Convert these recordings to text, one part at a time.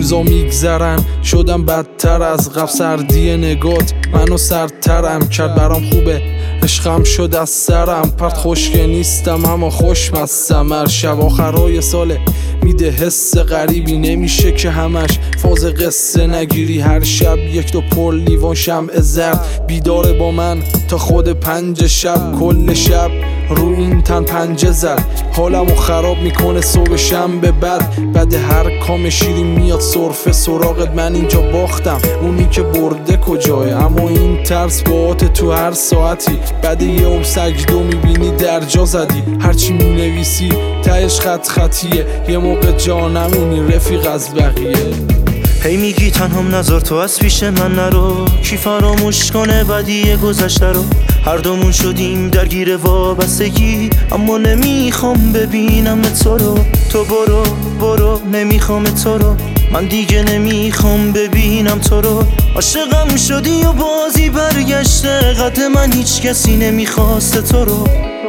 روزا میگذرن شدم بدتر از قبل، سردی نگات منو سردترم کرد، برام خوبه عشقم شد از سرم پرت، خوشگه نیستم اما خوشمستم. هر شب آخرای ساله میده حس غریبی، نمیشه که همش فاز قصه نگیری. هر شب یک دو پر لیوان شمع زرد بیداره با من تا خود 5 شب، کل شب رو این تن پنجه زد، حالمو خراب میکنه صبح شنبه. بعد هر کام شیری میاد سرفه سراغت، من اینجا باختم اونی که برده کجای، اما این ترس باعت تو هر ساعتی. بعد یه عمر سجدو میبینی در جا زدی، هرچی مینویسی تهش خط خطیه، یه موقع جا نمونی رفیق از بقیه. هی میگی تنهام نذار تو از پیش من نرو، کی فراموش کنه بدی گذشته رو. هر دومون شدیم درگیر وابستگی، اما نمیخوام ببینم تو رو. تو برو نمیخوام تو رو، من دیگه نمیخوام ببینم تو رو. عاشقم شدی و بازی برگشته، قد من هیچ کسی نمیخواسته تو رو.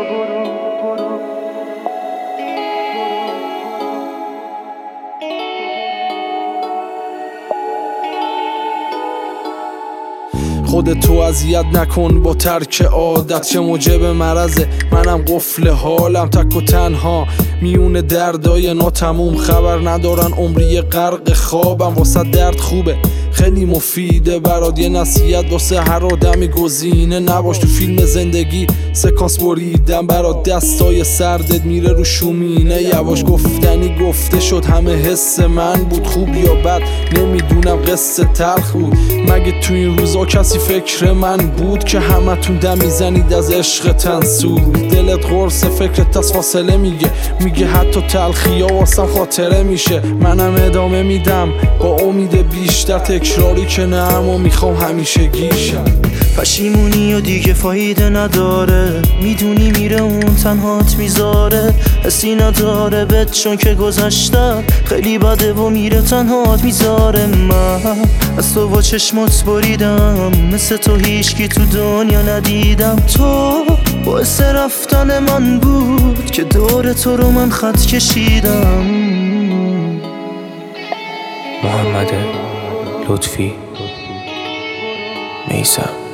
خودتو اذیت نکن با ترک عادت، چه موجب مرضه منم قفل حالم، تک و تنها میونه دردای ناتموم. خبر ندارن عمری غرق خوابم، واسه درد خوبه خیلی مفیده برات، یه نصیحت واسه هر آدمی گزینه نباش تو فیلم زندگی. سکانس بریدم برات دستای سردت میره رو شومینه، یواش گفتنی گفته شد همه حس من بود، خوب یا بد نمیدونم قصه تلخ بود. مگه تو این روزا کسی فکر من بود که همتون دم میزنید از عشق تنسود؟ دلت قرص فکرت از فاصله میگه حتی تلخیا واسم خاطره میشه. منم ادامه میدم با امید بیشتر، تکراری که نه اما میخوام همیشه گیشم. پشیمونی و دیگه فایده نداره، میدونی میره اون تنهات میذاره، حسی نداره بهت چون که گذشته خیلی بده و میره تنهات میذاره. من از تو با چشمات بریدم، مثل تو هیچکی تو دنیا ندیدم. تو باعث رفتن من بود که دور تو رو من خط کشیدم. محمد لطفی میثم